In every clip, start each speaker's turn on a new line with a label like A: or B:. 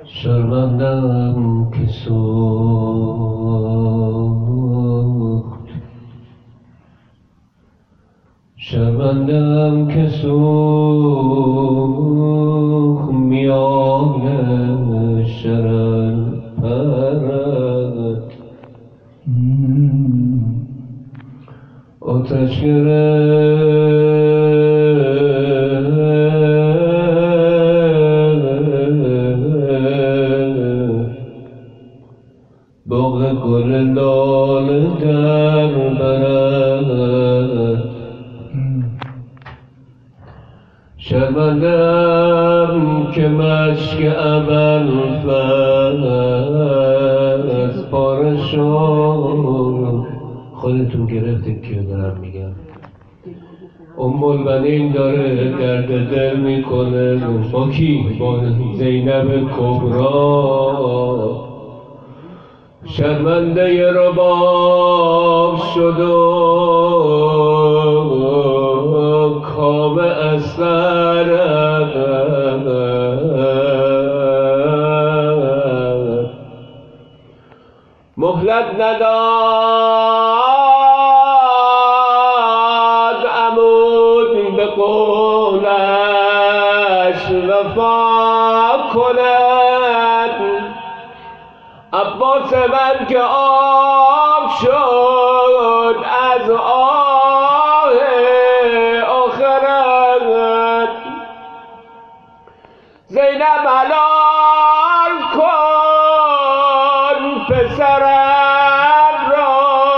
A: شرمندم که سوخت، شرمندم که سوخت میان شرر پرد آتش باغ گل لاله در برد. شرمندم که مشک ابوالفضل پاره شد. خودتون گرفتید که دارم میگم. البنین داره درد دل میکنه با کی؟ با زینب کبرا. شرمنده رباب شد و کام اثر مهلت نداد عمود به قولش وفا کند. عباس من که آب شد از آه آخرت. زینب حلال کن پسرم را،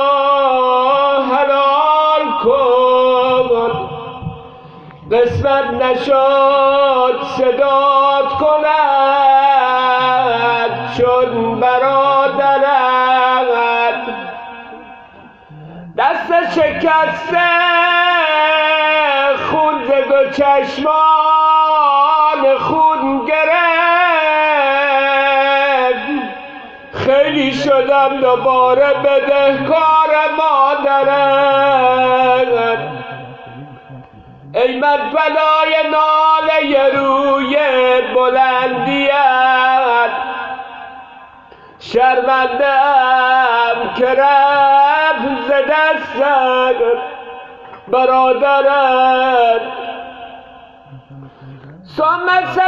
A: حلال کن. قسمت نشد صدات کند چون برادرت. دست شکسته خون ز دو چشمان خون گرفت. خیلی شدم دوباره بدهکار مادرت. ای من فدای ناله روی بلندیت. شرمنده‌ام که رفت ز دستت برادرت. ثم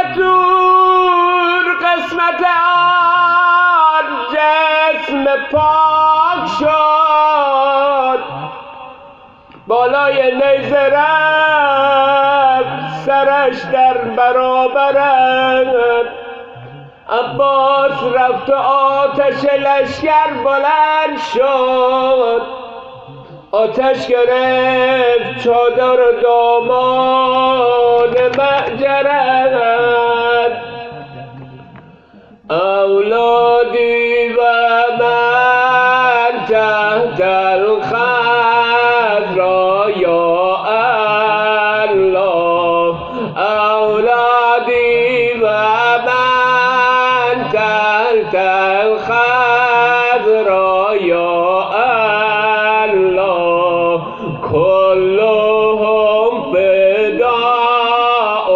A: ستور قسمت آن جسم پاک شد. بالای نیزه رفت سرش در برابرت. عباس رفت و آتش لشکر بلند شد. آتش گرفت چادر و دامان معجرت. اولادی و من تحت الخضرا یا الله. اولادی و من تحت الخضرا یا الله. كلهم فداء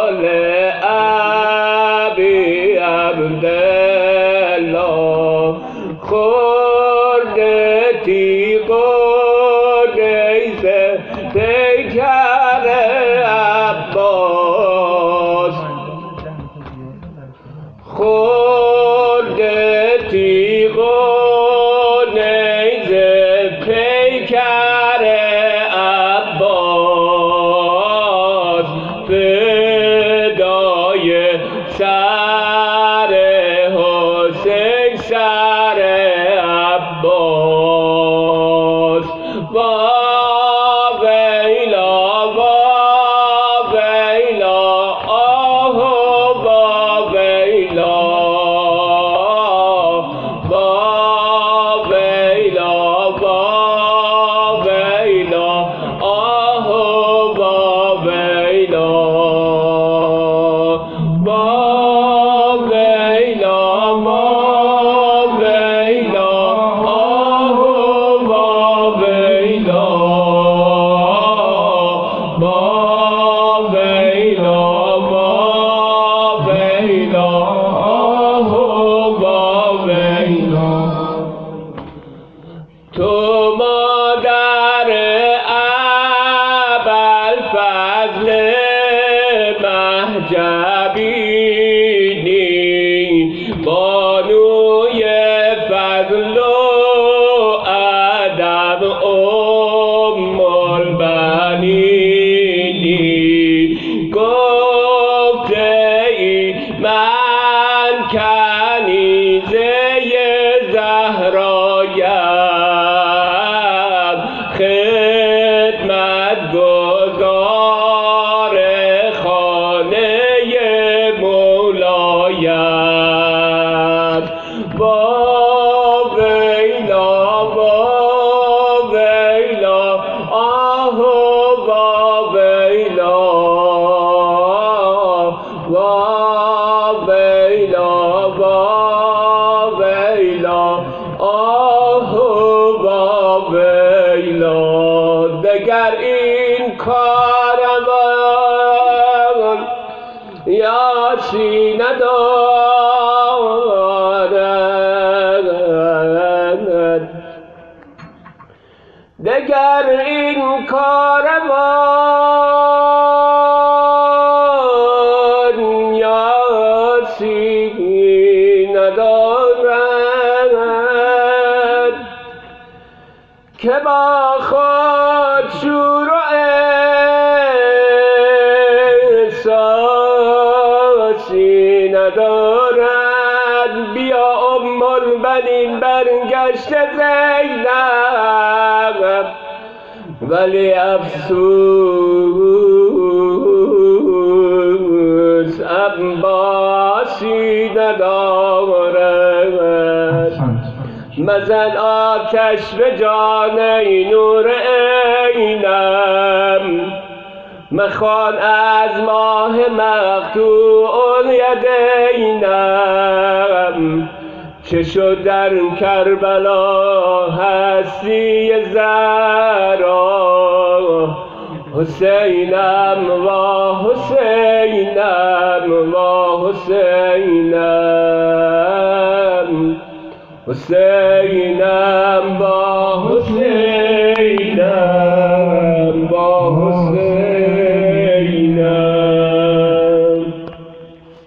A: لأبي عبد الله. خوردتی قدیس پیکر عباس. خوردتی قدیس پیکر عباس. فدای سر حسین سر عباس. وا ویلا وا ویلا آه وا ویلا وا ویلا وا ویلا آه وا ویلا. جبینی بانوی فضل و ادب ام البنینی گفته ای من کنیزه زهرایم خدمت گزار خانه مولایم با ویلا آه با ویلا آه با ویلا دگر این کارم یاسی ندارد دگر این کارم یاسی ندارد که با خود شور و احساسی ندارد بیا ام البنین برگشته زینب ولی افسوس عباسی ندارد مزن آتش به جان نور عینم مخوان از ماه مقطوع الیدینم چه شد در کربلا هستی زهرا حسینم و حسینم و حسینم حسینم با حسین